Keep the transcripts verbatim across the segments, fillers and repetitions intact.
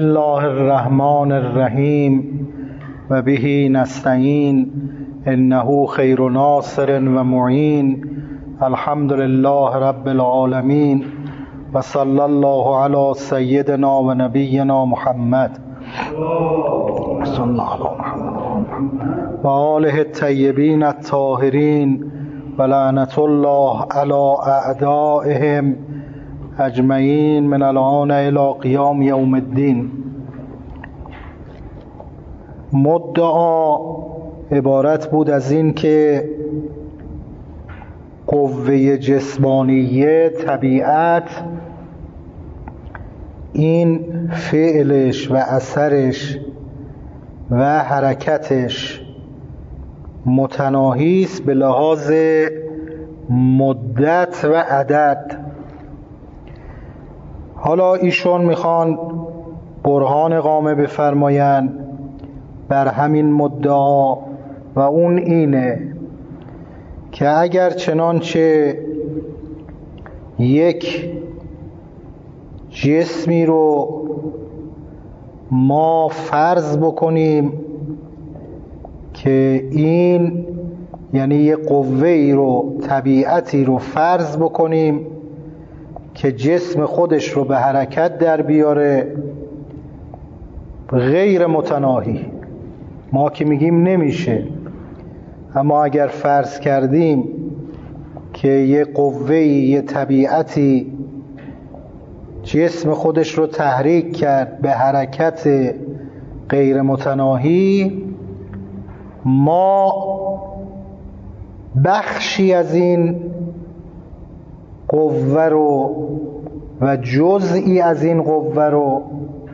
الله الرحمن الرحیم و به نستعین انه خیر ناصر و معین. الحمد لله رب العالمین و صلی الله علی سیدنا و نبینا محمد صلی الله علی محمد و آله الطیبین الطاهرین و لعنت الله علی اعدائهم اجمعین من الان الی قیام یوم الدین. مدعا عبارت بود از این که قوه جسمانیه، طبیعت، این فعلش و اثرش و حرکتش متناهی است به لحاظ مدت و عدد. حالا ایشون میخوان برهان اقامه بفرمایند بر همین مدعا و اون اینه که اگر چنانچه یک جسمی رو ما فرض بکنیم که این یعنی یک قوه‌ای رو، طبیعتی رو فرض بکنیم که جسم خودش رو به حرکت در بیاره، غیر متناهی، ما که میگیم نمیشه، اما اگر فرض کردیم که یه قوه‌ای، یه طبیعتی جسم خودش رو تحریک کرد به حرکت غیر متناهی، ما بخشی از این قوه رو و جزئی از این قوه رو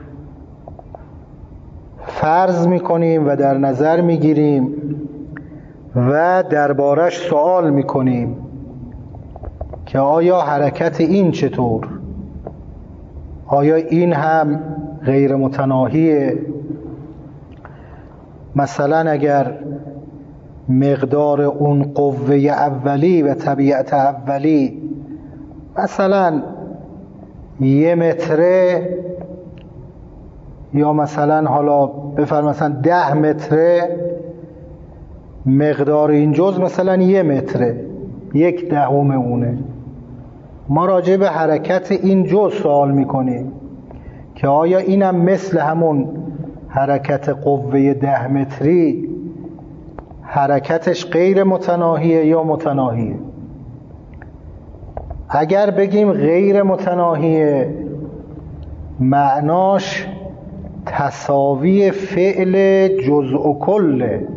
فرض میکنیم و در نظر میگیریم و دربارش سوال میکنیم که آیا حرکت این چطور؟ آیا این هم غیر متناهیه؟ مثلا اگر مقدار اون قوه اولی و طبیعت اولی مثلا یه متره، یا مثلا حالا بفرم مثلا ده متره، مقدار این جزء مثلا یه متره، یک دهم اونه، ما راجع به حرکت این جزء سوال میکنیم که آیا اینم مثل همون حرکت قوه ده متری حرکتش غیر متناهیه یا متناهیه؟ اگر بگیم غیر متناهیه، معناش تساوی فعل جزء و کله.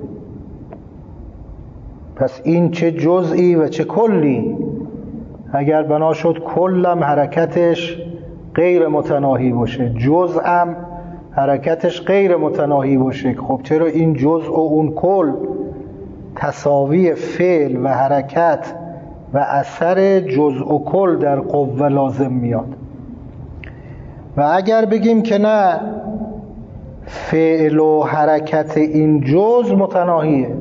پس این چه جزئی و چه کلی؟ اگر بنا شد کلم حرکتش غیر متناهی باشه، جزءم حرکتش غیر متناهی باشه، خب چرا این جزء و اون کل تساوی فعل و حرکت و اثر جزء و کل در قوه لازم میاد؟ و اگر بگیم که نه، فعل و حرکت این جزء متناهیه،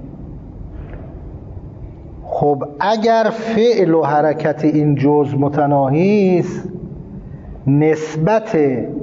خب اگر فعل و حرکت این جزء متناهی است، نسبت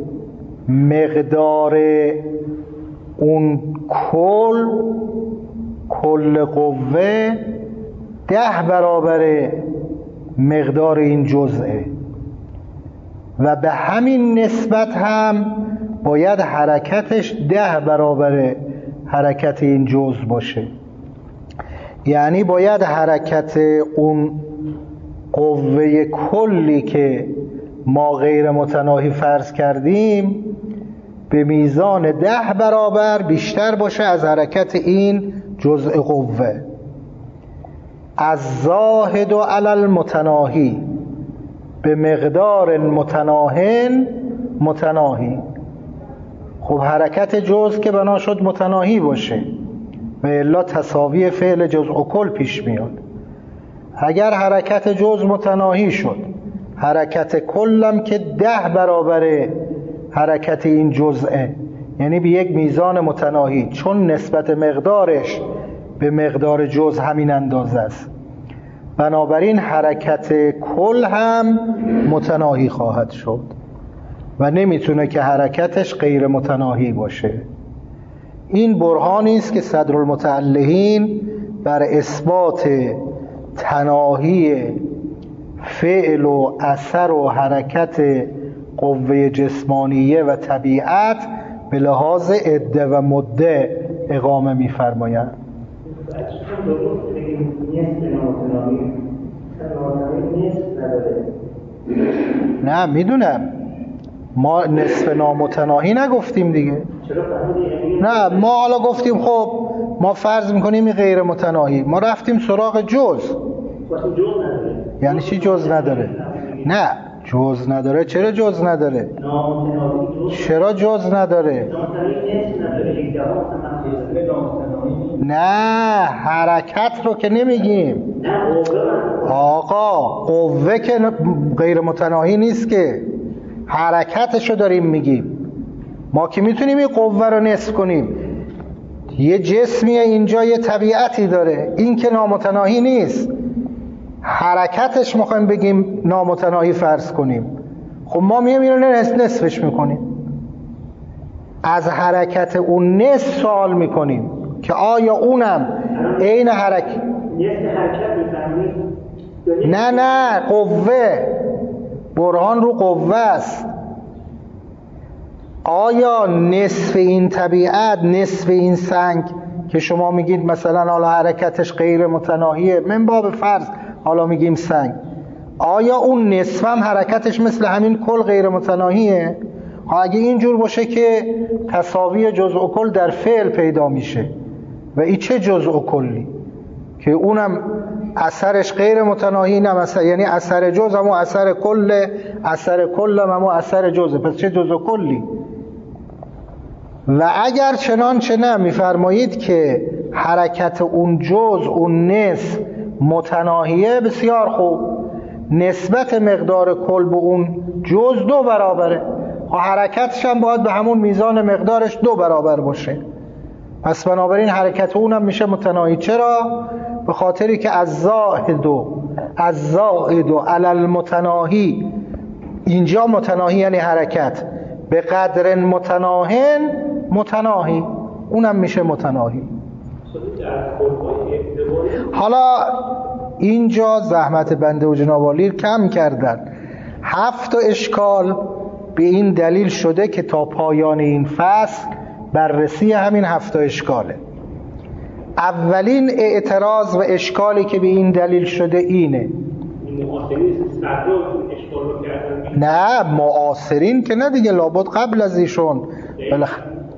مقدار اون کل کل قوه ده برابر مقدار این جزءه و به همین نسبت هم باید حرکتش ده برابر حرکت این جزء باشه. یعنی باید حرکت اون قوه کلی که ما غیر متناهی فرض کردیم به میزان ده برابر بیشتر باشه از حرکت این جزء قوه. از زاهد و علی المتناهی به مقدار متناهن متناهی. خب حرکت جزء که بنا شد متناهی باشه و الا تساوی فعل جزء و کل پیش میاد. اگر حرکت جزء متناهی شد، حرکت کلم که ده برابر حرکت این جزءه، یعنی به یک میزان متناهی، چون نسبت مقدارش به مقدار جزء همین اندازه است، بنابراین حرکت کل هم متناهی خواهد شد. و نمیتونه که حرکتش غیر متناهی باشه. این برهانی است که صدرالمتعلقین بر اثبات تناهی فعل و اثر و حرکت قوه جسمانیه و طبیعت به لحاظ عده و مده اقامه می‌فرمایند. نه میدونم، ما نصف نامتناهی نگفتیم دیگه. نه ما حالا گفتیم خب ما فرض میکنیم این غیر متناهی، ما رفتیم سراغ جز. یعنی چی جز نداره؟ نه جز نداره. چرا جز نداره؟ چرا جز نداره؟ نه حرکت رو که نمیگیم آقا، قوه که غیر متناهی نیست که، حرکتش رو داریم میگیم. ما که میتونیم این قوه رو نصف کنیم، یه جسمیه اینجا یه طبیعتی داره، این که نامتناهی نیست، حرکتش میخوایم بگیم نامتناهی فرض کنیم. خب ما میگیم اینو نصفش میکنیم، از حرکت اون نصف سوال میکنیم که آیا اونم عین حرکت؟ نه نه قوه، برهان رو قوه است. آیا نصف این طبیعت، نصف این سنگ که شما میگید مثلا حالا حرکتش غیر متناهیه، من باب فرض حالا میگیم سنگ، آیا اون نصف هم حرکتش مثل همین کل غیر متناهیه؟ اگه اینجور باشه که تساوی جزء و کل در فعل پیدا میشه، و این چه جزء و کلی که اونم اثرش غیر متناهی، نه مثلا یعنی اثر جزء هم اثر کل، اثر کل هم اثر جزء، پس چه جزء و کلی؟ و اگر چنانچه نه میفرمایید که حرکت اون جزء اون نصف متناهیه، بسیار خوب، نسبت مقدار کل به اون جزء دو برابره، و حرکتش هم باید به همون میزان مقدارش دو برابر باشه. پس بنابراین حرکت اونم میشه متناهی. چرا؟ به خاطری که از زائد و از زائد و علی المتناهی، اینجا متناهی یعنی حرکت، به قدر متناهن متناهی، اونم میشه متناهی. حالا اینجا زحمت بنده و جناب عالی کم کردن. هفت اشکال به این دلیل شده که تا پایان این فصل بررسی همین هفت اشکاله. اولین اعتراض و اشکالی که به این دلیل شده اینه، نه معاصرین که نه دیگه، لابد قبل از ایشون بلخ...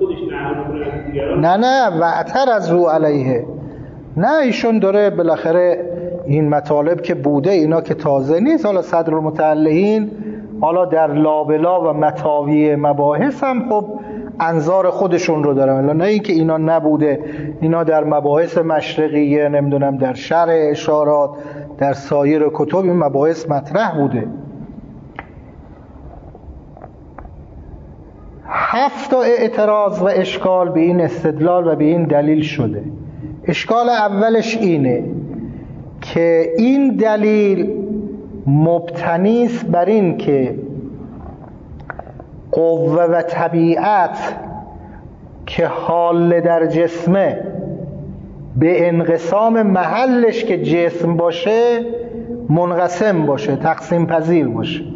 نه نه وعتر از رو علیه، نه ایشون داره بالاخره این مطالب که بوده اینا که تازه نیست. حالا صدرالمتعلقین حالا در لابلا و متاوی مباحث هم خب انظار خودشون رو دارن، نه این که اینا نبوده، اینا در مباحث مشرقیه، نمیدونم در شرح اشارات، در سایر کتب این مباحث مطرح بوده. هفت اعتراض و اشکال به این استدلال و به این دلیل شده. اشکال اولش اینه که این دلیل مبتنی است بر این که قوه و طبیعت که حال در جسمه به انقسام محلش که جسم باشه منقسم باشه، تقسیم پذیر باشه.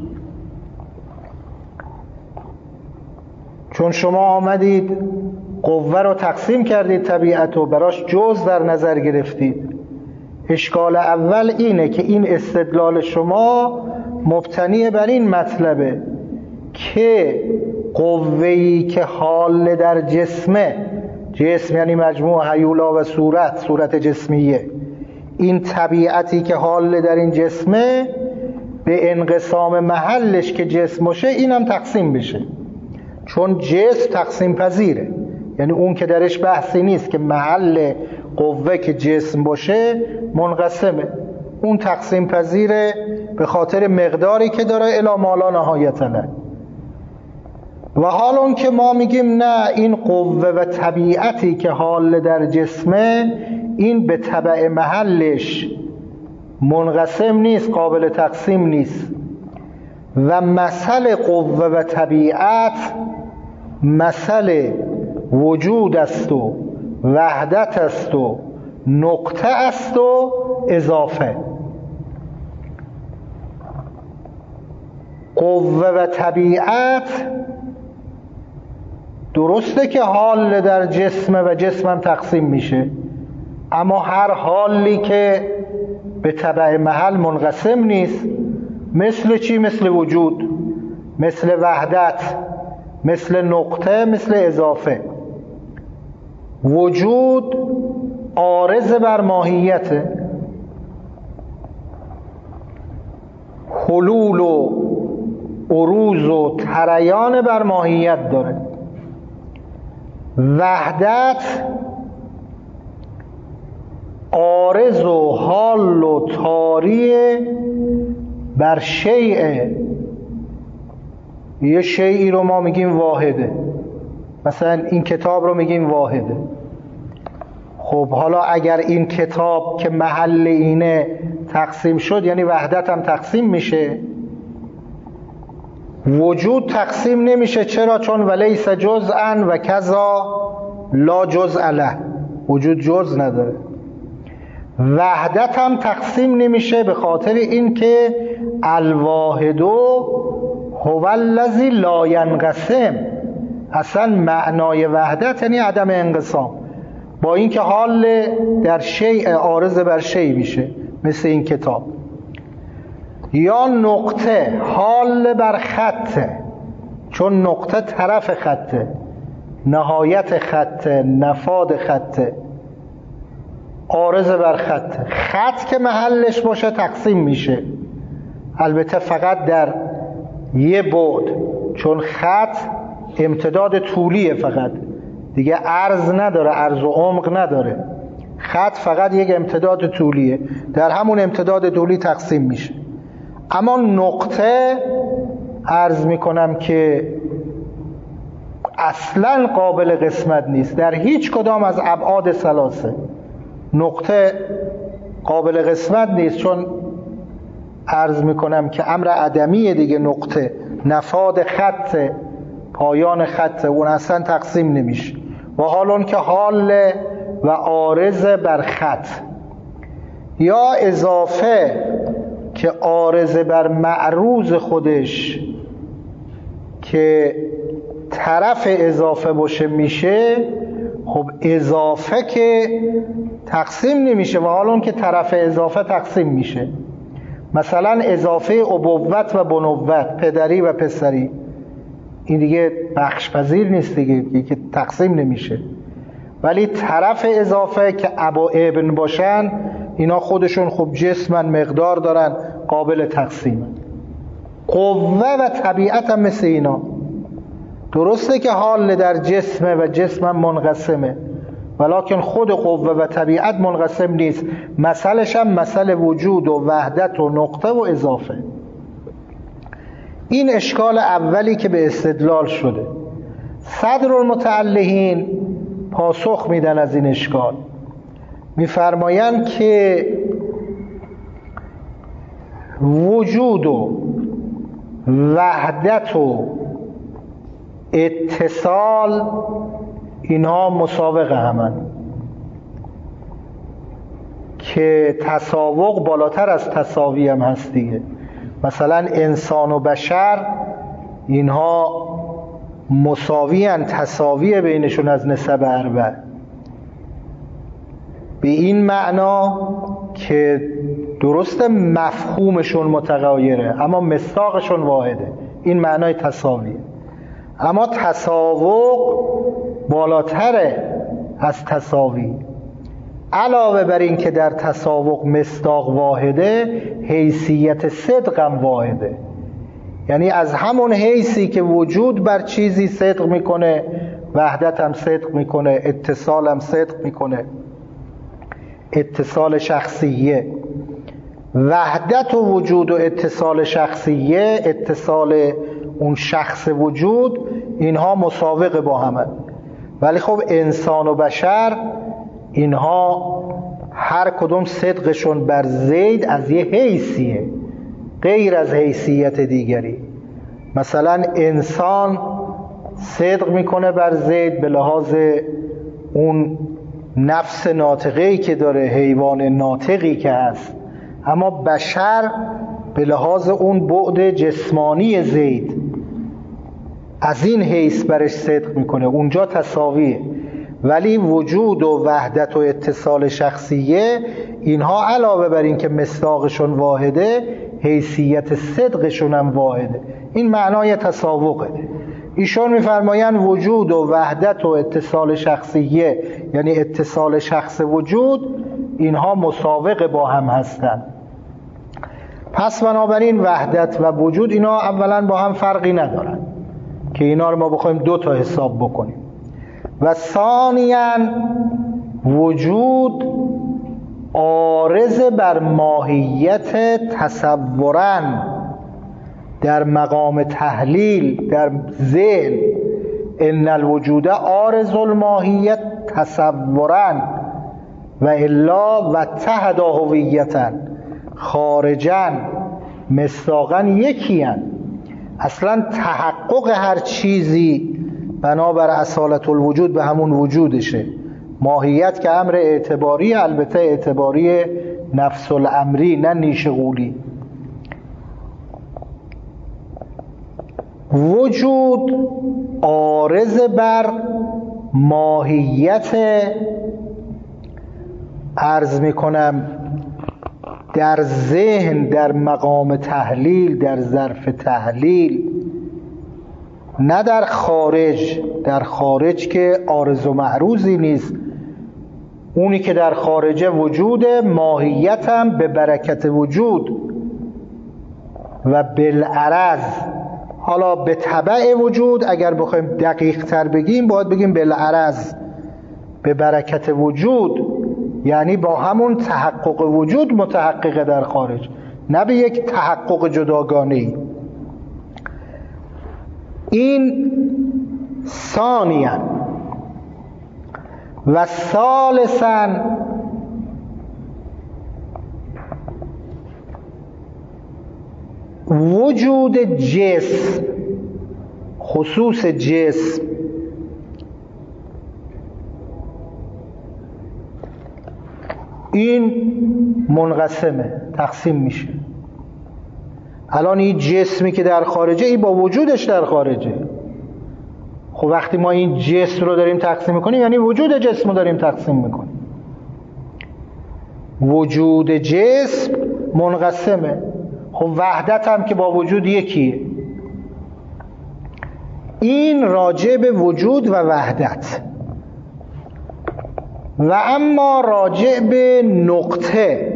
چون شما آمدید قوه رو تقسیم کردید، طبیعت رو براش جز در نظر گرفتید. اشکال اول اینه که این استدلال شما مبتنی بر این مطلبه که قوه‌ای که حال در جسمه، جسم یعنی مجموع هیولا و صورت، صورت جسمیه، این طبیعتی که حال در این جسمه به انقسام محلش که جسم باشه اینم تقسیم بشه. چون جسم تقسیم پذیره، یعنی اون که درش بحثی نیست که محل قوه که جسم باشه منقسمه، اون تقسیم پذیره به خاطر مقداری که داره الی ما لا نهایت له. و حال اون که ما میگیم نه، این قوه و طبیعتی که حال در جسمه این به تبع محلش منقسم نیست، قابل تقسیم نیست، و مثل قوه و طبیعت مثل وجود است و وحدت است و نقطه است و اضافه. قوه و طبیعت درسته که حال در جسم و جسمم تقسیم میشه، اما هر حالی که به تبع محل منقسم نیست. مثل چی؟ مثل وجود، مثل وحدت، مثل نقطه، مثل اضافه. وجود عارض بر ماهیته، حلول و عروض و تریان بر ماهیت داره. وحدت عارض و حال و طاری بر شیء. یه شیئی رو ما میگیم واحده، مثلا این کتاب رو میگیم واحده. خب حالا اگر این کتاب که محل اینه تقسیم شد، یعنی وحدت هم تقسیم میشه. وجود تقسیم نمیشه. چرا؟ چون ولیس جزءا و کذا لا جزء له، وجود جزء نداره. وحدت هم تقسیم نمیشه به خاطر اینکه الواحد هو الذی لا ینقسم. اصلا معنای وحدت یعنی عدم انقسام، با اینکه حال در شیء عارض بر شیء میشه، مثل این کتاب. یا نقطه حال بر خطه، چون نقطه طرف خطه، نهایت خطه، نفاد خطه، عارض بر خطه. خط که محلش باشه تقسیم میشه، البته فقط در یه بعد، چون خط امتداد طولیه فقط، دیگه عرض نداره، عرض و عمق نداره. خط فقط یک امتداد طولیه، در همون امتداد طولی تقسیم میشه. اما نقطه عرض میکنم که اصلا قابل قسمت نیست در هیچ کدام از ابعاد ثلاثه. نقطه قابل قسمت نیست، چون عرض میکنم که امر عدمیه دیگه. نقطه نفاد خط، پایان خط، اون اصلا تقسیم نمیشه. و حال اون که حال و عارض بر خط. یا اضافه که عارض بر معروض خودش که طرف اضافه باشه میشه. خب اضافه که تقسیم نمیشه، و حالا اون که طرف اضافه تقسیم میشه. مثلا اضافه ابوت و بنوت، پدری و پسری، این دیگه بخش پذیر نیست دیگه، که تقسیم نمیشه. ولی طرف اضافه که اب و ابن باشن، اینا خودشون خب جسمن، مقدار دارن، قابل تقسیمن. قوه و طبیعت هم مثل اینا. درسته که حال در جسمه و جسم منقسمه، ولکن خود قوه و طبیعت منقسم نیست. مثلش هم مثل وجود و وحدت و نقطه و اضافه. این اشکال اولی که به استدلال شده. صدر المتعلهین پاسخ میدن از این اشکال، میفرمایند که وجود و وحدت و اتصال اینها مساوق همن، که تساوق بالاتر از تساوی هم هست دیگه. مثلا انسان و بشر اینها مساوی هن، تساوی بینشون از نسب اربع، به این معنا که درسته مفهومشون متغایره اما مصداقشون واحده. این معنای تساویه. اما تساوق بالاتره از تساوی. علاوه بر این که در تساوق مصداق واحده، حیثیت صدق هم واحده. یعنی از همون حیثی که وجود بر چیزی صدق میکنه، وحدت هم صدق میکنه، اتصال هم صدق میکنه. اتصال شخصیه، وحدت و وجود و اتصال شخصیه، اتصال اون شخص وجود، اینها مساوق با همه. ولی خب انسان و بشر اینها هر کدوم صدقشون بر زید از یه حیثیه، غیر از حیثیت دیگری. مثلا انسان صدق میکنه بر زید به لحاظ اون نفس ناطقه‌ای که داره، حیوان ناطقی که هست، اما بشر به لحاظ اون بعد جسمانی زید از این حیث برش صدق میکنه، اونجا تساویه. ولی وجود و وحدت و اتصال شخصیه، اینها علاوه بر این که مصداقشون واحده، حیثیت صدقشون هم واحده. این معنای تساوقه. ایشون میفرمایند وجود و وحدت و اتصال شخصیه، یعنی اتصال شخص وجود، اینها مساوق با هم هستند. پس بنابراین وحدت و وجود اینا اولا با هم فرقی ندارن که اینا رو ما بخوایم دو تا حساب بکنیم. و ثانیاً وجود عارض بر ماهیت تصوراً در مقام تحلیل در ذهن، ان الوجود عارض الماهیت تصوراً و الا و تحت هویتاً خارجاً مصداقاً یکی هن. اصلا تحقق هر چیزی بنابر اصالت الوجود به همون وجودشه. ماهیت که امر اعتباری، البته اعتباری نفس الامری نه نیش قولی. وجود عارض بر ماهیت، عرض میکنم در ذهن، در مقام تحلیل، در ظرف تحلیل، نه در خارج. در خارج که عارض و معروضی نیست، اونی که در خارج وجود، ماهیت هم به برکت وجود و بالعرض. حالا به تبع وجود اگر بخوایم دقیق تر بگیم باید بگیم بالعرض، به برکت وجود، یعنی با همون تحقق وجود متحقق در خارج، نه به یک تحقق جداگانه‌ای. این ثانیاً. و ثالثاً وجود جسم، خصوص جسم، این منقسمه، تقسیم میشه. الان این جسمی که در خارجه، این با وجودش در خارجه. خب وقتی ما این جسم رو داریم تقسیم میکنیم یعنی وجود جسم رو داریم تقسیم میکنیم. وجود جسم منقسمه. خب وحدت هم که با وجود یکیه. این راجع به وجود و وحدت. و اما راجع به نقطه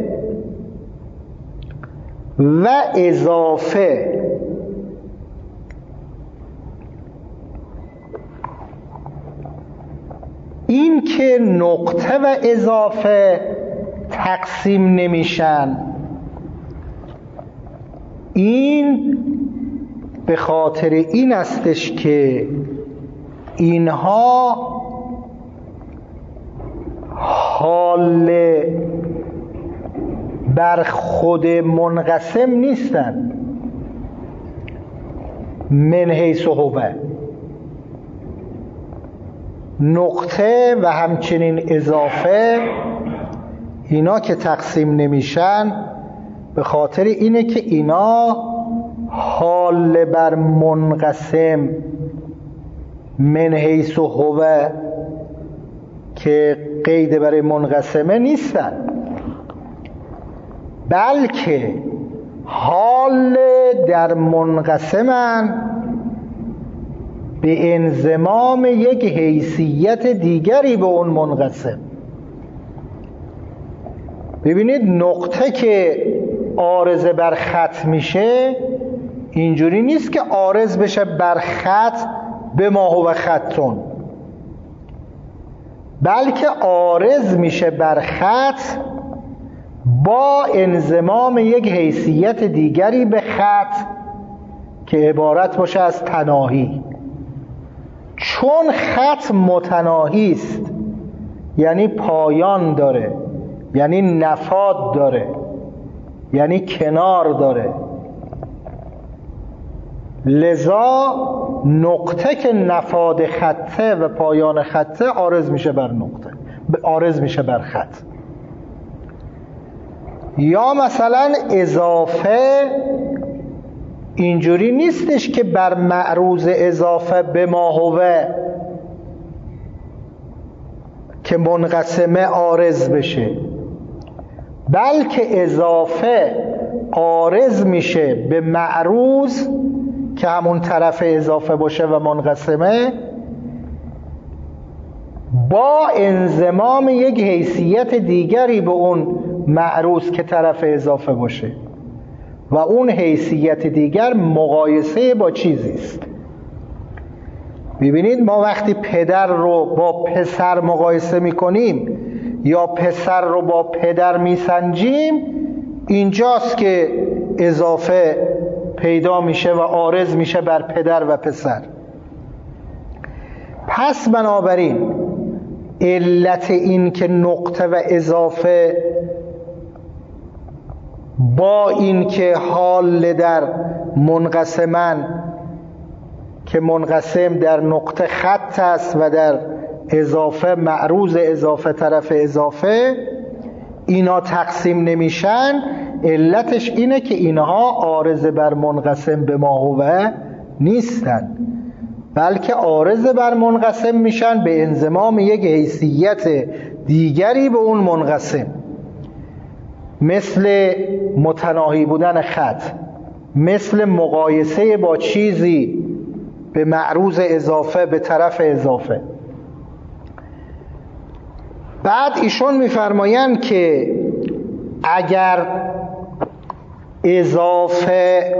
و اضافه، این که نقطه و اضافه تقسیم نمیشن، این به خاطر این استش که اینها حال بر خود منقسم نیستن. من حیث هوه، نقطه و همچنین اضافه، اینا که تقسیم نمیشن به خاطر اینه که اینا حال بر منقسم من حیث هوه که قید برای منقسمه نیستن، بلکه حال در منقسمن به انضمام یک حیثیت دیگری به اون منقسم. ببینید نقطه که عارض بر خط میشه اینجوری نیست که عارض بشه بر خط به ما هو خطون، بلکه عارض میشه بر خط با انضمام یک حیثیت دیگری به خط که عبارت باشه از تناهی. چون خط متناهی است، یعنی پایان داره، یعنی نفاد داره، یعنی کنار داره، لذا نقطه که نفاد خطه و پایان خطه عارض میشه بر نقطه، عارض میشه بر خط. یا مثلا اضافه اینجوری نیستش که بر معروض اضافه به ما هوه که منقسمه عارض بشه، بلکه اضافه عارض میشه به معروض که همون طرف اضافه باشه و منقسمه، با انضمام یک حیثیت دیگری به اون معروض که طرف اضافه باشه و اون حیثیت دیگر مقایسه با چیزی است. ببینید ما وقتی پدر رو با پسر مقایسه میکنیم یا پسر رو با پدر میسنجیم، اینجاست که اضافه پیدا میشه و عارض میشه بر پدر و پسر. پس بنابراین علت این که نقطه و اضافه با این که حال در منقسمن که منقسم در نقطه خط است و در اضافه معروض اضافه طرف اضافه، اینا تقسیم نمیشن، علتش اینه که اینها عارض بر منقسم به ما هوه نیستن، بلکه عارض بر منقسم میشن به انضمام یک حیثیت دیگری به اون منقسم، مثل متناهی بودن خط، مثل مقایسه با چیزی به معروض اضافه به طرف اضافه. بعد ایشون میفرمایند که اگر اضافه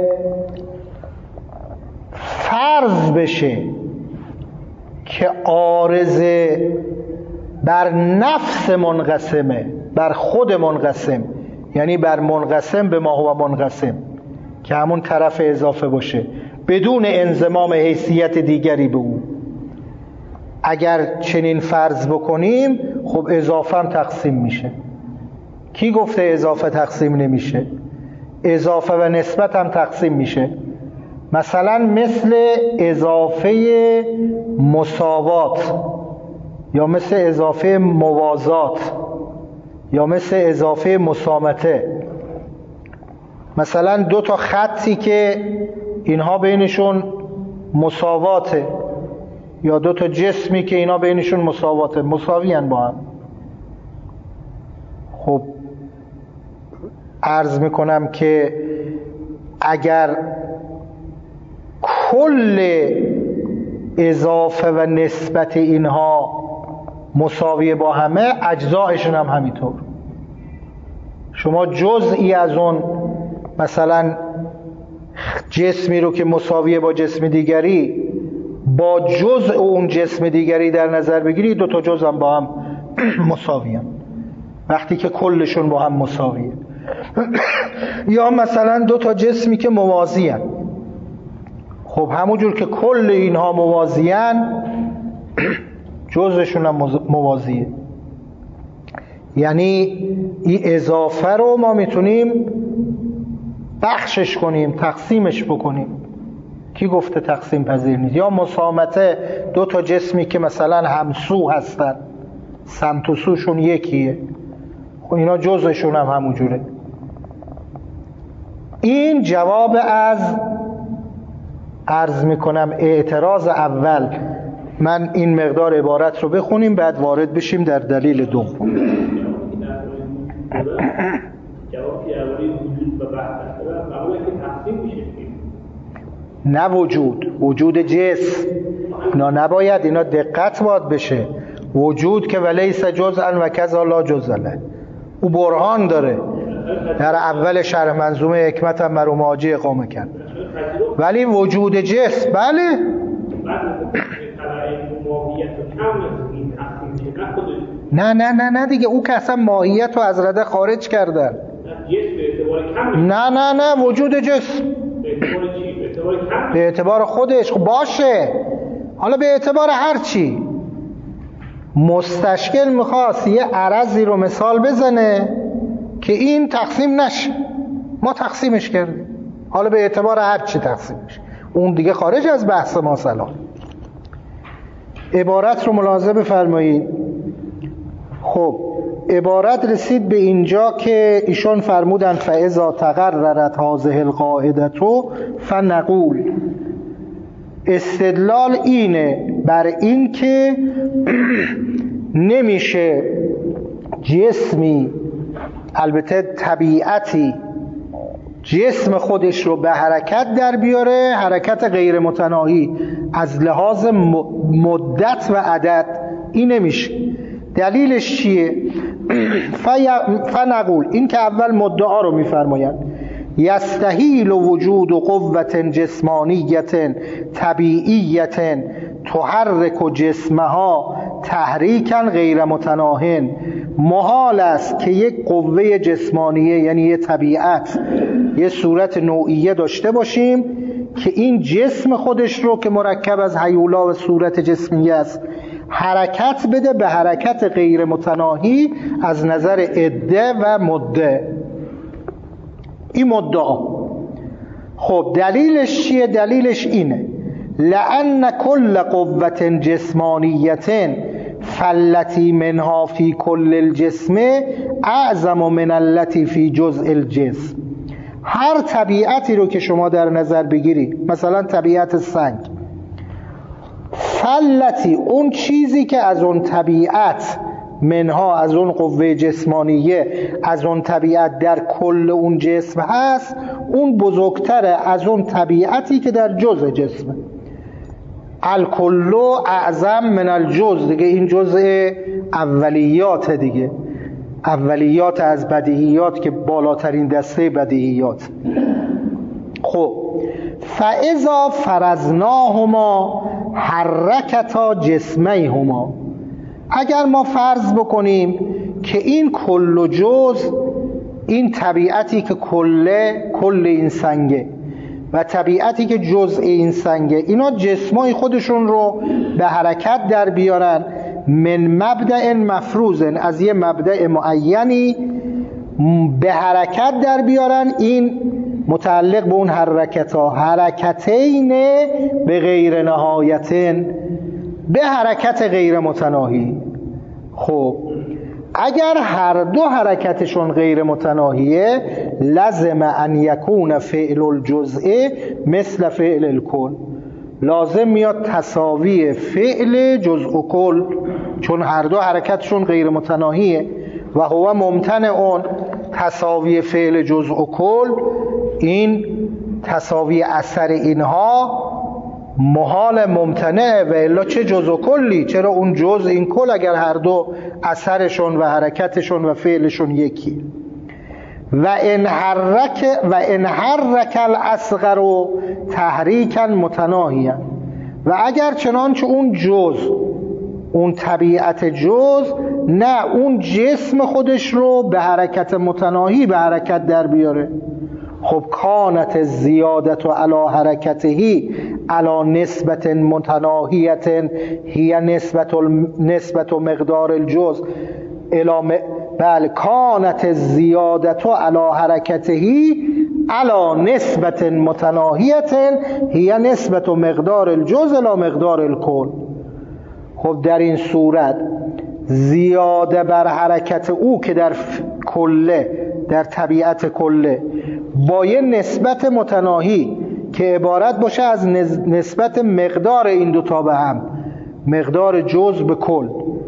فرض بشه که عارض بر نفس منقسمه، بر خود منقسم، یعنی بر منقسم به ما هو منقسم که همون طرف اضافه باشه بدون انضمام حیثیت دیگری به اون، اگر چنین فرض بکنیم خب اضافه هم تقسیم میشه. کی گفته اضافه تقسیم نمیشه؟ اضافه و نسبت هم تقسیم میشه. مثلا مثل اضافه مساوات یا مثل اضافه موازات یا مثل اضافه مسامته. مثلا دو تا خطی که اینها بینشون مساواته یا دو تا جسمی که اینا بینشون مساواته، مساوی ان با هم. خب عرض میکنم که اگر کل اضافه و نسبت اینها مساوی با همه، اجزایشون هم همینطور. شما جزئی از اون مثلا جسمی رو که مساویه با جسم دیگری با جزء اون جسم دیگری در نظر بگیری، دو تا جزء هم با هم مساوی هم وقتی که کلشون با هم مساویه. یا مثلا دو تا جسمی که موازی هم، خب همونجور که کل اینها موازی هم جزءشون هم موازیه. یعنی این اضافه رو ما میتونیم بخشش کنیم، تقسیمش بکنیم. کی گفته تقسیم پذیر نیست؟ یا مسامته، دو تا جسمی که مثلا همسو هستن، سمت و سوشون یکیه، خب اینا جزءشون هم همونجوره. این جواب از عرض میکنم اعتراض اول. من این مقدار عبارت رو بخونیم بعد وارد بشیم در دلیل دوم. جوابی اولی وجود و بحث است، اما اینکه تقسیم میشه نه وجود، وجود جسم اینا نباید، اینا دقت باید بشه. وجود که ولیس جزءا و کذا لا جزء له، او برهان داره، در اول شرح منظومه حکمت هم مرحوم حاجی اقامه کرد. ولی وجود جسم بله نه نه نه نه دیگه، او که اصلا ماهیت رو از رده خارج کردن. نه نه نه وجود جسم به اعتبار خودش خب باشه، حالا به اعتبار هر چی. مستشکل میخواست یه عرضی رو مثال بزنه که این تقسیم نشه، ما تقسیمش کردیم، حالا به اعتبار هر چی تقسیم میشه. اون دیگه خارج از بحث ما سلام. عبارت رو ملاحظه بفرمایید. خب عبارت رسید به اینجا که ایشان فرمودن فاذا تقررت هذه القاعده فنقول. استدلال اینه بر این که نمیشه جسمی، البته طبیعتی، جسم خودش رو به حرکت در بیاره، حرکت غیر متناهی از لحاظ مدت و عدد. این نمیشه. دلیلش چیه؟ فنقول، این که اول مدعا رو میفرمایند یستحیل وجود قوت جسمانیت طبیعیت تحرک جسمها تحریکا غیر متناهن. محال است که یک قوه جسمانیه، یعنی یه طبیعت، یه صورت نوعیه داشته باشیم که این جسم خودش رو که مرکب از هیولا و صورت جسمیه است حرکت بده به حرکت غیر متناهی از نظر عده و مده. این مدعا. خب دلیلش چیه؟ دلیلش اینه لأن کل قوة جسمانیت فالتی منها فی کل الجسم اعظم من التی فی جزء الجسم. هر طبیعتی رو که شما در نظر بگیری، مثلا طبیعت سنگ، فلتی اون چیزی که از اون طبیعت منها، از اون قوه جسمانیه، از اون طبیعت در کل اون جسم هست، اون بزرگتره از اون طبیعتی که در جزء جسمه. الکل اعظم من الجزء، دیگه این جزء اولیات دیگه، اولیات از بدیهیات که بالاترین دسته بدیهیات. خب فاذا فرضناهما حرکتا جسمیهما، اگر ما فرض بکنیم که این کل و جز، این طبیعتی که کله کل این سنگه و طبیعتی که جزء این سنگه، اینا جسمای خودشون رو به حرکت در بیارن من مبدأ مفروض، از یه مبدأ معینی به حرکت در بیارن، این متعلق به اون حرکت ها، حرکتین به غیر نهایتن، به حرکت غیر متناهی. خب اگر هر دو حرکتشون غیر متناهیه لازم ان یکون فعل الجزء مثل فعل الکل، لازم میاد تساوی فعل جزء و کل، چون هر دو حرکتشون غیر متناهیه و هو ممتنع اون. تساوی فعل جزء و کل، این تساوی اثر اینها محال ممتنع، و الا چه جزء و کلی؟ چرا اون جزء این کل اگر هر دو اثرشون و حرکتشون و فعلشون یکی. و ان حرک و ان حرک الاصغر تحریکا متناهیا، و اگر چنانچه اون جزء، اون طبیعت جزء، نه اون جسم خودش رو به حرکت متناهی به حرکت در بیاره. خب کانت زیادت و علا حرکتهی علا نسبت متناهیت هی نسبت نسبت و مقدار الجزء الى بل کانت زیادت و علا حرکتهی علا نسبت متناهیت هی نسبت و مقدار الجزء الى مقدار الکل. خب در این صورت زیاده بر حرکت او که در کله، در طبیعت کله، با یه نسبت متناهی که عبارت باشه از نسبت مقدار این دوتا به هم، مقدار جزء به کل،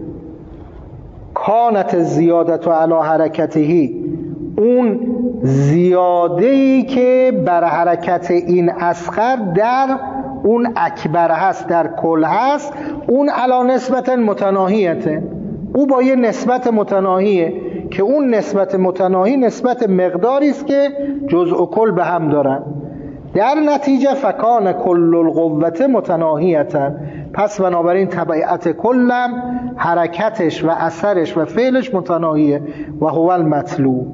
کانت زیادت و علا حرکتهی، اون زیاده‌ای که بر حرکت این اصغر در اون اکبر هست، در کل هست، اون علا نسبت متناهیته، او با یه نسبت متناهیه که اون نسبت متناهی نسبت مقداری است که جزء و کل به هم دارن. در نتیجه فکان کل القوة متناهیتا، پس بنابراین طبیعت کلم حرکتش و اثرش و فعلش متناهیه و هو المطلوب.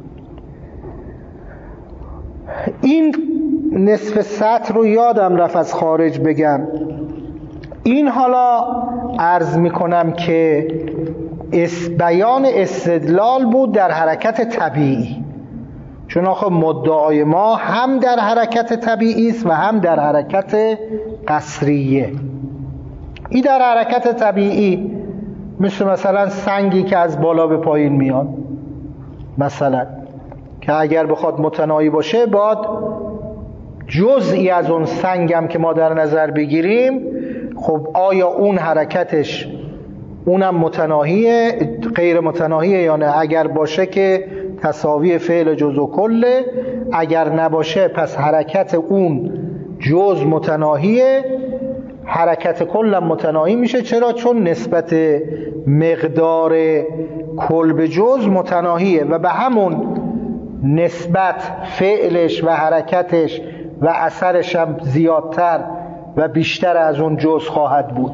این نصف سطر رو یادم رفت از خارج بگم. این حالا عرض میکنم که بیان استدلال بود در حرکت طبیعی، چون آخه مدعای ما هم در حرکت طبیعی است و هم در حرکت قصریه. این در حرکت طبیعی مثل مثلا سنگی که از بالا به پایین میاد، مثلا که اگر بخواد متناهی باشه باید جزئی از اون سنگم که ما در نظر بگیریم، خب آیا اون حرکتش اونم متناهیه غیر متناهیه یا نه؟ اگر باشه که تساوی فعل جز و کله، اگر نباشه پس حرکت اون جز متناهیه، حرکت کلم متناهی میشه. چرا؟ چون نسبت مقدار کل به جز متناهیه و به همون نسبت فعلش و حرکتش و اثرش هم زیادتر و بیشتر از اون جز خواهد بود.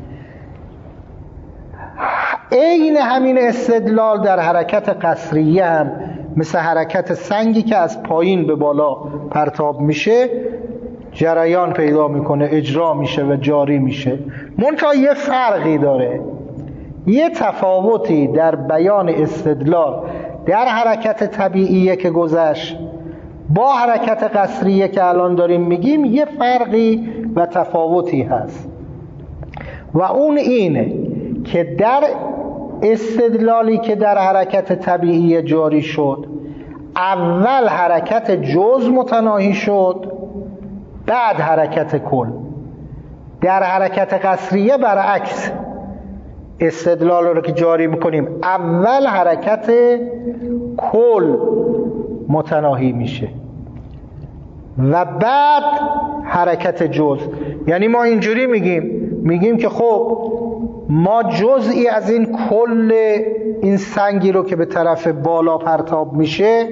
عین همین استدلال در حرکت قصریه هم مثل حرکت سنگی که از پایین به بالا پرتاب میشه جریان پیدا میکنه، اجرا میشه و جاری میشه. منتها یه فرقی داره، یه تفاوتی در بیان استدلال در حرکت طبیعیه که گذشت با حرکت قصریه که الان داریم میگیم یه فرقی و تفاوتی هست و اون اینه که در استدلالی که در حرکت طبیعی جاری شد اول حرکت جز متناهی شد بعد حرکت کل. در حرکت قصریه برعکس، استدلال رو که جاری میکنیم اول حرکت کل متناهی میشه و بعد حرکت جز. یعنی ما اینجوری میگیم میگیم که خب ما جزئی از این کل این سنگی رو که به طرف بالا پرتاب میشه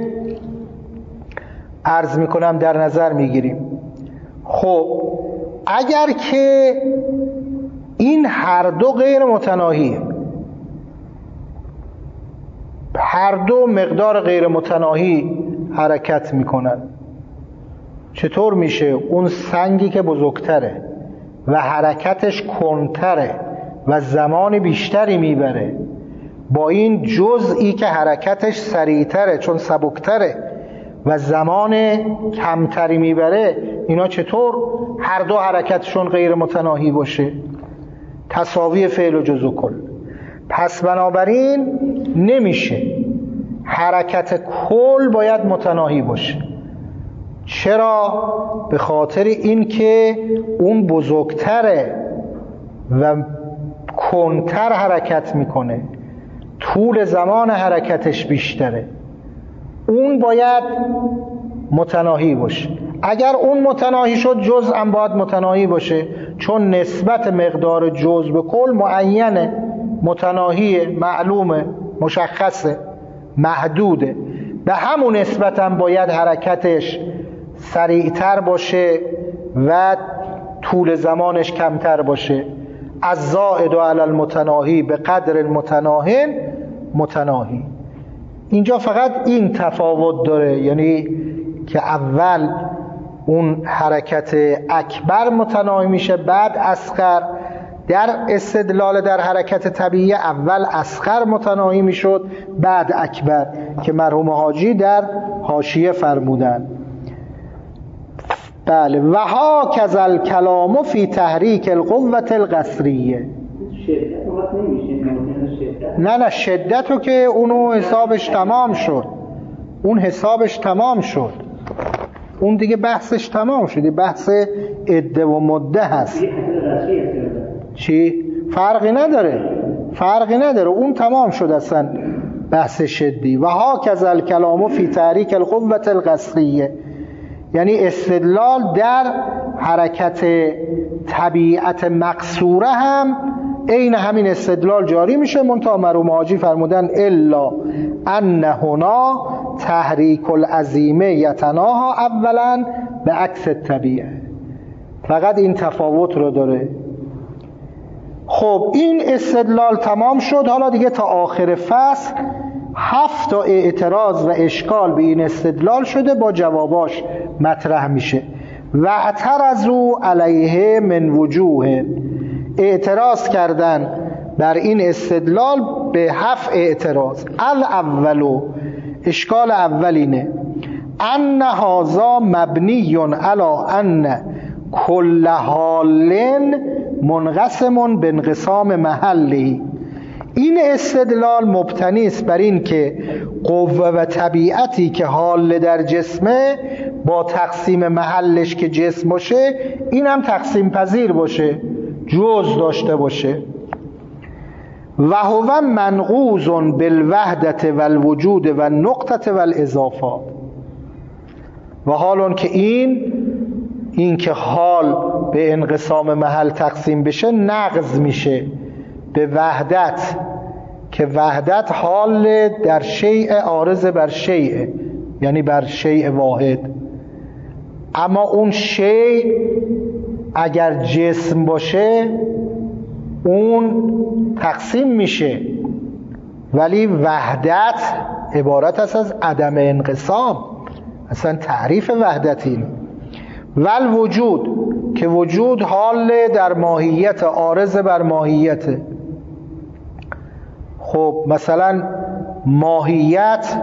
عرض میکنم در نظر میگیریم. خب اگر که این هر دو غیر متناهیه، هر دو مقدار غیر متناهی حرکت میکنن، چطور میشه؟ اون سنگی که بزرگتره و حرکتش کنتره و زمان بیشتری میبره با این جزئی که حرکتش سریعتره چون سبکتره و زمان کمتری میبره، اینا چطور هر دو حرکتشون غیر متناهی باشه؟ تساوی فعل و جز و کل. پس بنابراین نمیشه، حرکت کل باید متناهی باشه. چرا؟ به خاطر این که اون بزرگتره و کنتر حرکت میکنه، طول زمان حرکتش بیشتره، اون باید متناهی باشه. اگر اون متناهی شد جز هم باید متناهی باشه، چون نسبت مقدار جز به کل معینه، متناهیه، معلومه، مشخصه، محدوده. به همون نسبت هم باید حرکتش سریعتر باشه و طول زمانش کمتر باشه. از زائد و علی المتناهی به قدر المتناهن متناهی. اینجا فقط این تفاوت داره، یعنی که اول اون حرکت اکبر متناهی میشه بعد اصغر. در استدلال در حرکت طبیعی اول اصغر متناهی میشد بعد اکبر که مرحوم حاجی در حاشیه فرمودن. بله. و ها کذل کلام فی تحریک القوة القصریه. نه نه شدت رو که اونو حسابش تمام شد، اون حسابش تمام شد، اون دیگه بحثش تمام شد، بحث عده و مده هست. چی؟ فرقی نداره، فرقی نداره، اون تمام شد اصلا بحث شدی. و ها کذل کلام فی تحریک القوة القصریه، یعنی استدلال در حرکت طبیعت مقصوره هم عین همین استدلال جاری میشه. منتها مرحوم حاجی فرمودن الا ان هنا تحریک العظیمه یتناها اولا به عکس طبیعه. فقط این تفاوت رو داره. خب این استدلال تمام شد. حالا دیگه تا آخر فصل هفت تا اعتراض و اشکال به این استدلال شده، با جواباش مطرح میشه. و اعترضوا علیه من وجوه، اعتراض کردن بر این استدلال به هفت اعتراض. الاولو، اشکال اولینه، ان هذا مبنی علی ان کل حال منقسم به انقسام محلی. این استدلال مبتنی است بر این که قوه و طبیعتی که حال در جسمه با تقسیم محلش که جسم باشه این هم تقسیم پذیر باشه، جز داشته باشه. و هو منقوض بالوحدت والوجود و نقطه والاضافات. و حال اون که این این که حال به انقسام محل تقسیم بشه نقض میشه به وحدت، که وحدت حال در شیء عارض بر شیء، یعنی بر شیء واحد. اما اون شیء اگر جسم باشه اون تقسیم میشه، ولی وحدت عبارت است از عدم انقسام. اصلا تعریف وحدت این. ول وجود که وجود حال در ماهیت عارض بر ماهیت. خب مثلا ماهیت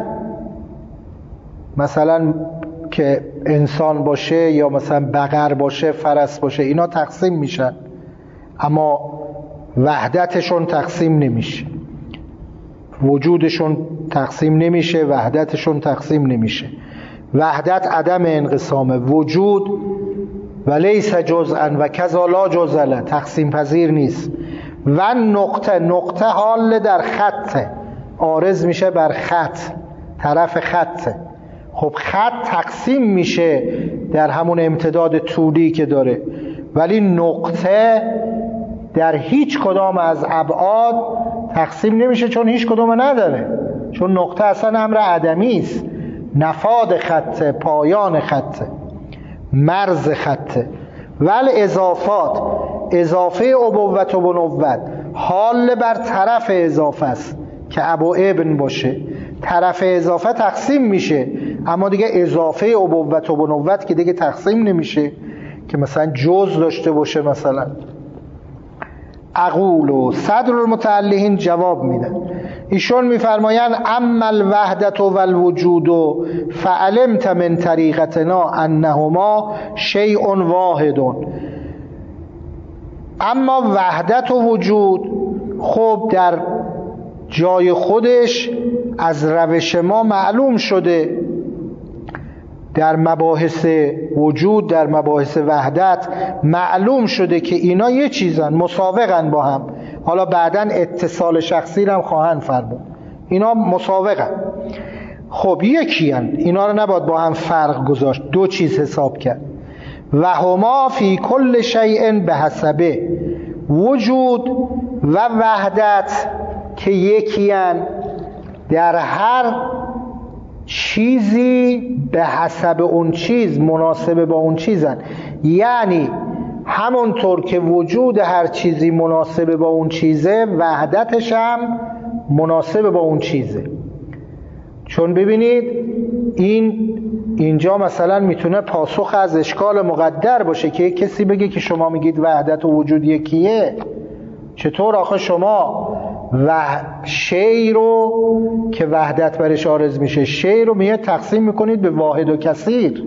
مثلا که انسان باشه یا مثلا بقر باشه، فرس باشه، اینا تقسیم میشن اما وحدتشون تقسیم نمیشه، وجودشون تقسیم نمیشه، وحدتشون تقسیم نمیشه. وحدت عدم انقسام، وجود و لیس جزءا و کذا لا جزء له، تقسیم پذیر نیست. و نقطه نقطه حال در خط، عارض میشه بر خط، طرف خط. خب خط تقسیم میشه در همون امتداد طولی که داره، ولی نقطه در هیچ کدام از ابعاد تقسیم نمیشه چون هیچ کدام نداره، چون نقطه اصلا امر عدمی است، نفاد خط، پایان خط، مرز خط. ول اضافات اضافه ابوت و بنوت حال بر طرف اضافه است که ابو ابن باشه، طرف اضافه تقسیم میشه اما دیگه اضافه ابوت و بنوت که دیگه تقسیم نمیشه، که مثلا جز داشته باشه. مثلا اقول و صدر المتعلقین جواب میدن، ایشون میفرمایند اما الوحدت و الوجود فعلمت من طریقتنا انهما شیء واحد. اما وحدت و وجود خب در جای خودش از روش ما معلوم شده، در مباحث وجود، در مباحث وحدت معلوم شده که اینا یه چیزن، مساوقن با هم. حالا بعداً اتصال شخصی هم خواهند فرمود، اینا مساوقن. خب یکی هن، اینا رو نباید با هم فرق گذاشت، دو چیز حساب کرد. و هما فی کل شیء به حسبه، وجود و وحدت که یکی هن در هر چیزی به حسب اون چیز مناسب با اون چیزن، یعنی همونطور که وجود هر چیزی مناسب با اون چیزه، وحدتش هم مناسب با اون چیزه. چون ببینید این اینجا مثلا میتونه پاسخ از اشکال مقدر باشه که کسی بگه که شما میگید وحدت و وجود یکیه، چطور آخه شما و شی رو که وحدت برش عارض میشه، شی رو میه تقسیم میکنید به واحد و کثیر؟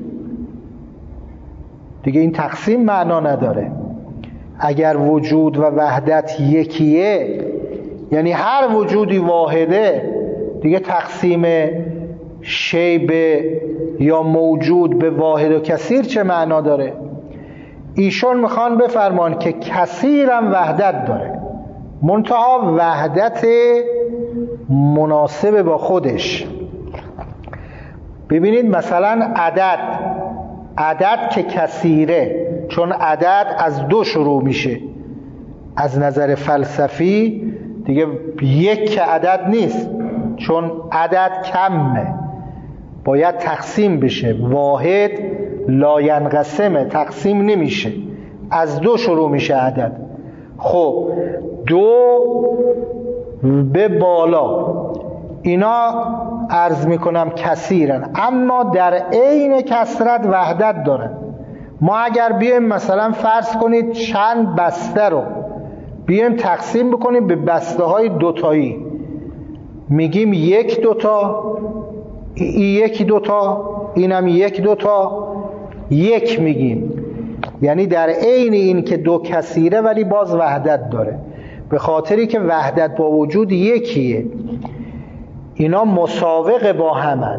دیگه این تقسیم معنا نداره. اگر وجود و وحدت یکیه، یعنی هر وجودی واحده، دیگه تقسیم شی به یا موجود به واحد و کثیر چه معنا داره؟ ایشون میخوان بفرمان که کثیرم وحدت داره، منتها وحدت مناسب با خودش. ببینید مثلا عدد عدد که کثیره، چون عدد از دو شروع میشه، از نظر فلسفی دیگه یک که عدد نیست، چون عدد کمه، باید تقسیم بشه. واحد لا ینقسمه، تقسیم نمیشه، از دو شروع میشه عدد. خب دو به بالا اینا عرض میکنم کثیرن، اما در عین کثرت وحدت دارن. ما اگر بیایم مثلا فرض کنید چند بسته رو بیایم تقسیم بکنیم به بسته های دوتایی، میگیم یک دوتا، ای یکی دوتا، اینم یک دو تا یک میگیم، یعنی در عین این که دو کثیره ولی باز وحدت داره، به خاطری که وحدت با وجود یکیه، اینا مساوق با همن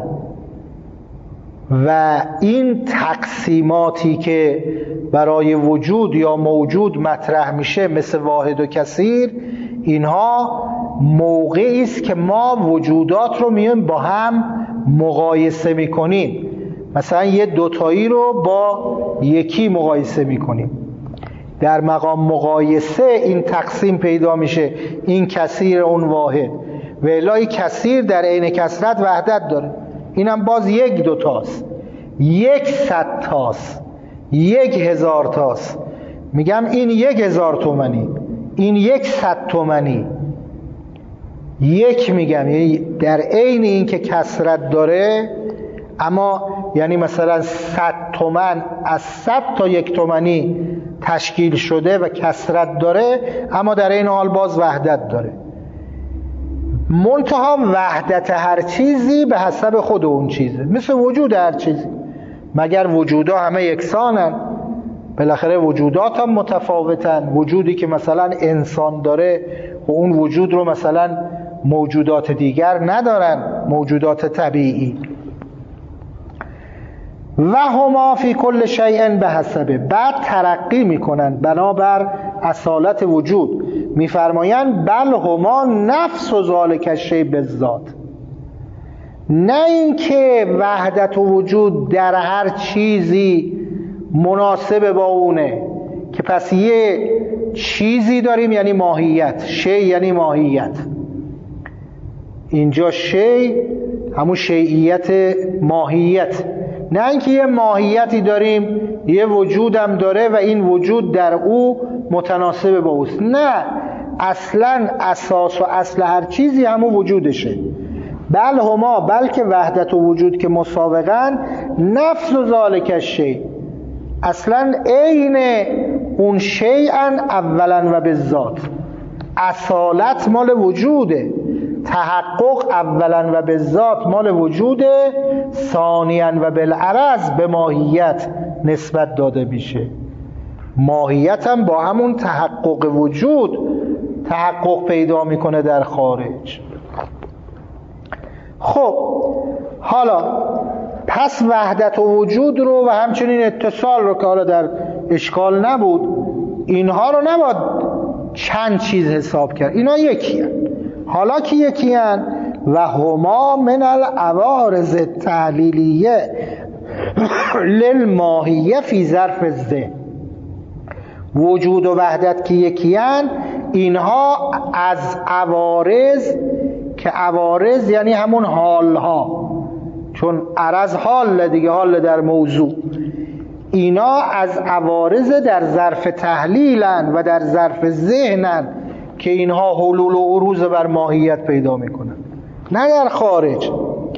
و این تقسیماتی که برای وجود یا موجود مطرح میشه مثل واحد و کثیر، اینها موقعی است که ما وجودات رو میایم با هم مقایسه میکنیم. مثلا یه دوتایی رو با یکی مقایسه میکنیم، در مقام مقایسه این تقسیم پیدا میشه، این کثیر اون واحد، و الا کثیر در عین کثرت وحدت داره، اینم باز یک دوتاست، یک صد تاست، یک هزار تاست. میگم این یک هزار تومنی، این یک صد تومنی، یک میگم یعنی در عین این که کثرت داره، اما یعنی مثلا صد تومن از صد تا یک تومنی تشکیل شده و کثرت داره، اما در این حال باز وحدت داره. منتها وحدت هر چیزی به حسب خود اون چیزه، مثل وجود هر چیزی. مگر وجودا همه یکسانن؟ بالاخره وجودات هم متفاوتن. وجودی که مثلا انسان داره و اون وجود رو مثلا موجودات دیگر ندارن، موجودات طبیعی. و هما فی کل شیء به حسبه. بعد ترقی میکنن بنابر اصالت وجود، میفرمایند بل هما نفس و ذالک الشیء بالذات. نه اینکه وحدت و وجود در هر چیزی مناسب با اونه، که پس یه چیزی داریم یعنی ماهیت، شی یعنی ماهیت، اینجا شی همون شیعیت ماهیت. نه اینکه یه ماهیتی داریم یه وجودم داره و این وجود در او متناسب با اوست، نه، اصلا اساس و اصل هر چیزی همون وجودشه. بل هما، بلکه وحدت و وجود که مساوقن، نفس و ذالک الشیء، اصلا عین اون شیئن اولا و بالذات. اصالت مال وجوده، تحقق اولا و بالذات مال وجوده، ثانیا و بالعرض به ماهیت نسبت داده میشه. ماهیت هم با همون تحقق وجود تحقق پیدا میکنه در خارج. خب حالا پس وحدت و وجود رو و همچنین اتصال رو که حالا در اشکال نبود، اینها رو نباید چند چیز حساب کرد، اینا یکی هن. حالا که یکی هن و هما من العوارض التعلیلیه للماهیه فی ظرف الذهن. وجود و وحدت که یکی هن، اینها از عوارض، که عوارض یعنی همون حالها، چون عرض حال دیگه، حال در موضوع، اینا از عوارض در ظرف تحلیلن و در ظرف ذهنن که اینها حلول و عروض بر ماهیت پیدا میکنن، نه در خارج.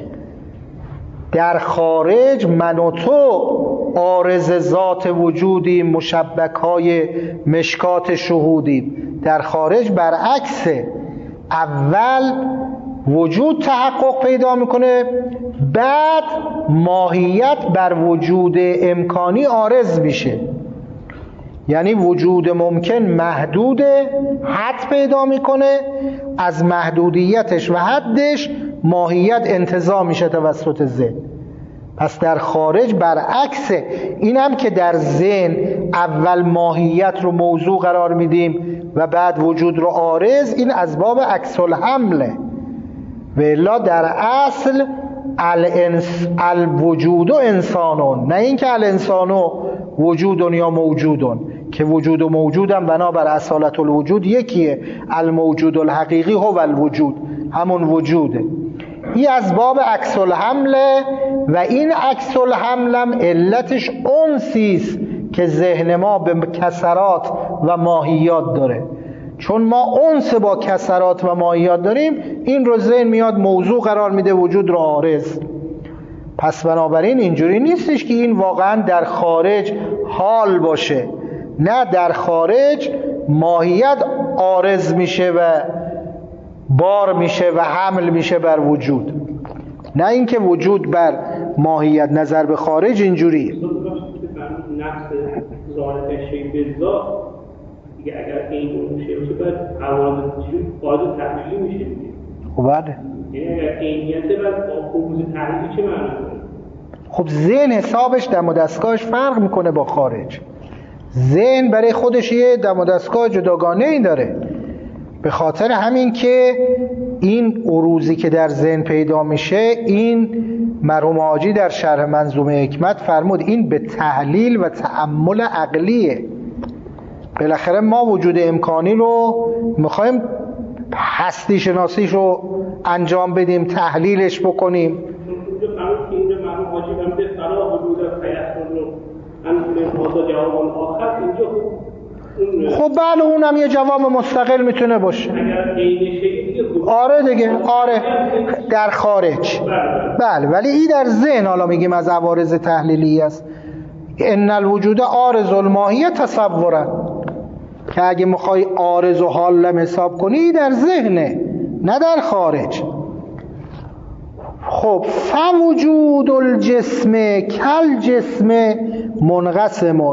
در خارج من و تو عارض ذات وجودیم، مشبک های مشکات شهودیم. در خارج برعکسه، اول وجود تحقق پیدا میکنه، بعد ماهیت بر وجود امکانی عارض میشه. یعنی وجود ممکن محدود، حد پیدا میکنه، از محدودیتش و حدش ماهیت انتزاع میشه توسط ذهن. پس در خارج برعکسه. این هم که در ذهن اول ماهیت رو موضوع قرار میدیم و بعد وجود رو عارض، این از باب عکس الحمله. و الا در اصل الانس الوجود و انسانون، نه اینکه الانسانو وجودون یا موجودون، که وجود و موجودم بنابر اصالت الوجود یکیه. الموجود الحقیقی هو الوجود، همون وجوده. این از باب عکس الحمله و این عکس الحملم علتش انسیست که ذهن ما به کسرات و ماهیات داره. چون ما انس با کسرات و ماهیات داریم، این رو ذهن میاد موضوع قرار میده، وجود رو عارض. پس بنابراین اینجوری نیستش که این واقعا در خارج حال باشه، نه، در خارج ماهیت عارض میشه و بار میشه و حمل میشه بر وجود، نه اینکه وجود بر ماهیت. نظر به خارج اینجوریه. نفس ظاهر شیء بالذات دیگه اگر این اون شیء باشه باید عوارض چیزی قاعده تحلیلی میشه دیگه. خب بله. یعنی اگر عینیت بعد با خروج تحلیلی چه معنی داره؟ خب ذهن حسابش دم و دستگاهش فرق میکنه با خارج. ذهن برای خودش یه دم و دستگاه جداگانه ای داره. به خاطر همین که این عروضی که در ذهن پیدا میشه، این مرحوم حاجی در شرح منظومه حکمت فرمود این به تحلیل و تأمل عقلیه. بالاخره ما وجود امکانی رو میخوایم هستی شناسیش رو انجام بدیم، تحلیلش بکنیم. اینجا مرحوم حاجی هم به فرا وجود فیصل رو انتظار حاضر جواب آخر اینجا خب بله اونم یه جواب مستقل میتونه باشه. آره دیگه، آره در خارج. بله ولی این در ذهن حالا میگیم از عوارض تحلیلی است. ان الوجود عارض الماهیه تصورا، که اگه میخوای عارض و حال حساب کنی در ذهنه نه در خارج. خب فوجود الجسم کل جسم منقسمون،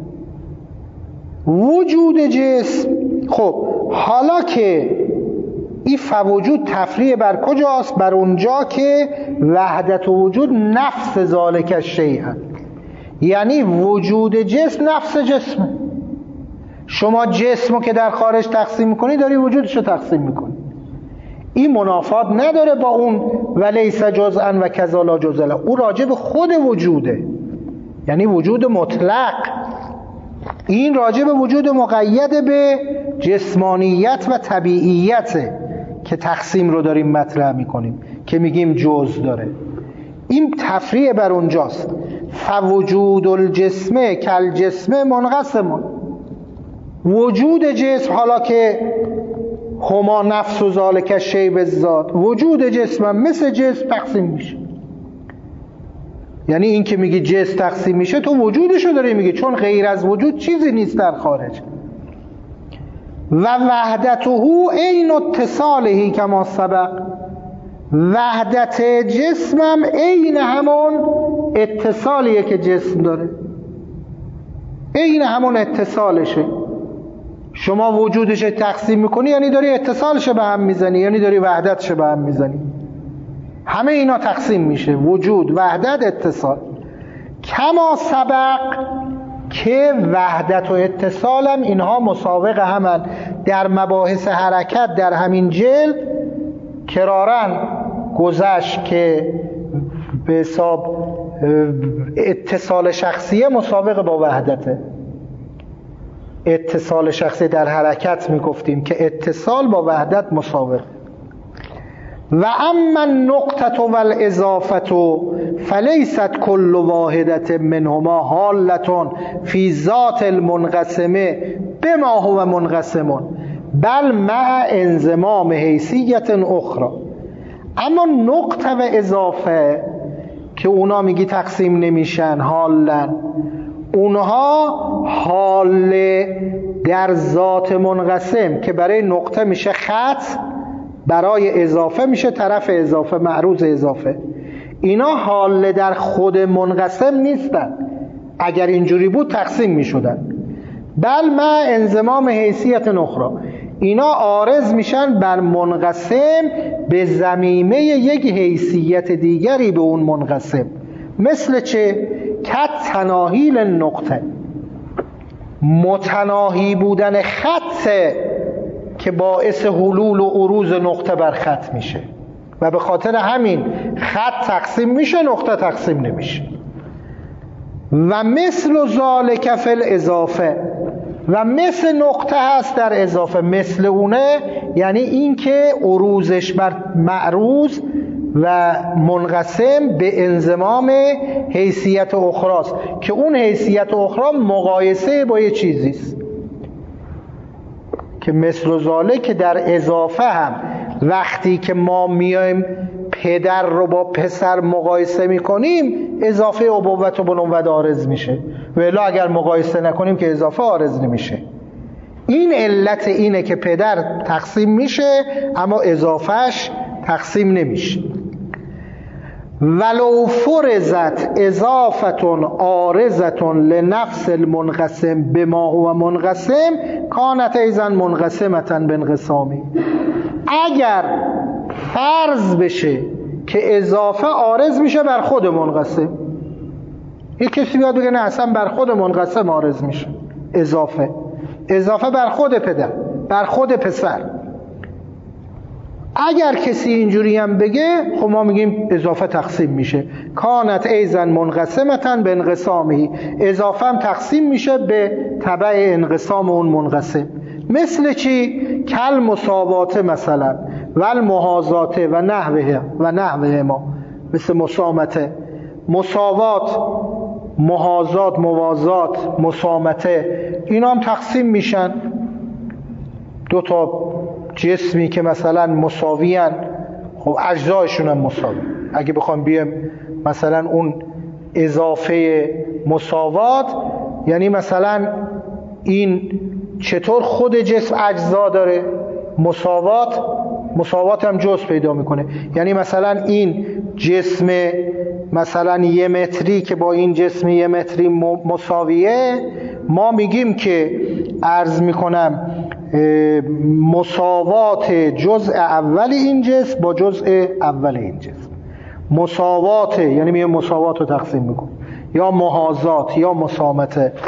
وجود جسم. خب حالا که این فوجود تفریع بر کجاست؟ بر اونجا که وحدت وجود نفس ذالک الشیء، یعنی وجود جسم نفس جسم. شما جسمو که در خارج تقسیم میکنی داری وجودشو تقسیم میکنی. این منافات نداره با اون ولیس جزءا و کذا لا جزء له. او راجع به خود وجوده، یعنی وجود مطلق. این راجع به وجود مقید به جسمانیت و طبیعیت که تقسیم رو داریم مطرح میکنیم که میگیم جزء داره. این تفریع بر اونجاست. فوجود الجسم کل جسم منقسم، وجود جسم حالا که هما نفس و ذالک الشیء بالذات، وجود جسم مثل جسم تقسیم میشه. یعنی این که میگی جسم تقسیم میشه تو وجودشو داری میگی، چون غیر از وجود چیزی نیست در خارج. و وحدته عین اتصاله کما سبق، وحدت جسمم عین همون اتصالیه که جسم داره، عین همون اتصالشه. شما وجودش تقسیم میکنی یعنی داری اتصالش به هم میزنی، یعنی داری وحدتش به هم میزنی. همه اینا تقسیم میشه، وجود، وحدت، اتصال. کما سبق که وحدت و اتصالم اینها مساوق همن. در مباحث حرکت در همین جلد کرارن گذشت که به حساب اتصال شخصیه مساوق با وحدته. اتصال شخصی در حرکت میگفتیم که اتصال با وحدت مساوق. و اما النقطه و الاضافه فلیست کل واحدة منهما حالة فی ذات المنقسمه بما هو منقسم بل مع انضمام حیثیت اخرى. اما نقطه و اضافه که اونا میگی تقسیم نمیشن حالا، اونها حال در ذات منقسم که برای نقطه میشه خط، برای اضافه میشه طرف اضافه، معروض اضافه. اینا حال در خود منقسم نیستن. اگر اینجوری بود تقسیم میشدن. بل ما انضمام حیثیت اخرى، اینا عارض میشن بر منقسم به ضمیمه یک حیثیت دیگری به اون منقسم. مثل چه؟ کت تناهیل نقطه، متناهی بودن خط که باعث حلول و عروض نقطه بر خط میشه و به خاطر همین خط تقسیم میشه، نقطه تقسیم نمیشه. و مثل ذالک فی الاضافه، و مثل نقطه هست در اضافه. مثل اونه یعنی این که عروضش بر معروض و منقسم به انضمام حیثیت اخراست که اون حیثیت اخرى مقایسه با یه چیزیست که مثل ذالک که در اضافه هم وقتی که ما میایم پدر رو با پسر مقایسه میکنیم اضافه ابوت و بنوت عارض میشه، ولی اگر مقایسه نکنیم که اضافه عارض نمیشه. این علت اینه که پدر تقسیم میشه اما اضافهش تقسیم نمیشه. ولو فرضت اضافه عارضه لنفس المنقسم بما هو منقسم کانت ایضا منقسمه بانقسامی. اگر فرض بشه که اضافه عارض میشه بر خود منقسم، یک کسی بیاد بگه نه اصلا بر خود منقسم عارض میشه، اضافه اضافه بر خود پدر، بر خود پسر، اگر کسی اینجوری هم بگه خب ما میگیم اضافه تقسیم میشه. کانت ایضا منقسمه به انقسامی، اضافه هم تقسیم میشه به تبع انقسام اون منقسم. مثل چی؟ کل مساواته مثلا و المحاذاته و نحوه و نحوه ما، مثل مسامته، مساوات، محاذات، موازات، مسامته، اینا هم تقسیم میشن. دو تا جسمی که مثلا مساویان، خب اجزایشون هم مساوی. اگه بخوام بیم مثلا اون اضافه مساوات، یعنی مثلا این چطور خود جسم اجزا داره، مساوات مساوات هم جزء پیدا میکنه. یعنی مثلا این جسم مثلا یه متری که با این جسم یه متری مساویه، ما میگیم که عرض میکنم مساوات جزء اول این جسم با جزء اول این جسم، مساوات یعنی میگه مساوات رو تقسیم میکن، یا محاذات یا مسامته.